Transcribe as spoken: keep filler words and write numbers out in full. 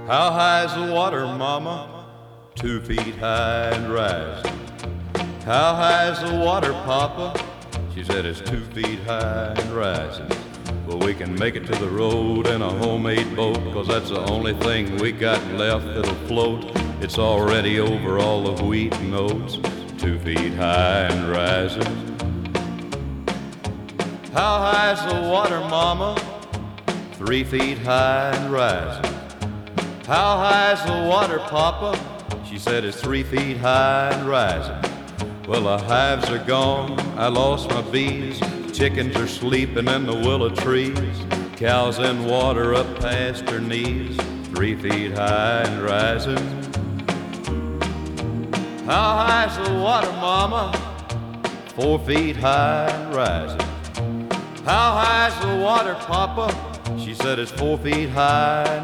How high's the water, mama? Two feet high and rising. How high's the water, papa? She said it's two feet high and rising. Well, we can make it to the road in a homemade boat, 'cause that's the only thing we got left that'll float. It's already over all the wheat and oats, two feet high and rising. How high's the water, mama? Three feet high and rising. How high's the water, papa? She said it's three feet high and rising. Well, the hives are gone, I lost my bees. Chickens are sleeping in the willow trees. Cows in water up past her knees, three feet high and rising. How high's the water, mama? Four feet high and rising. How high's the water, papa? She said it's four feet high.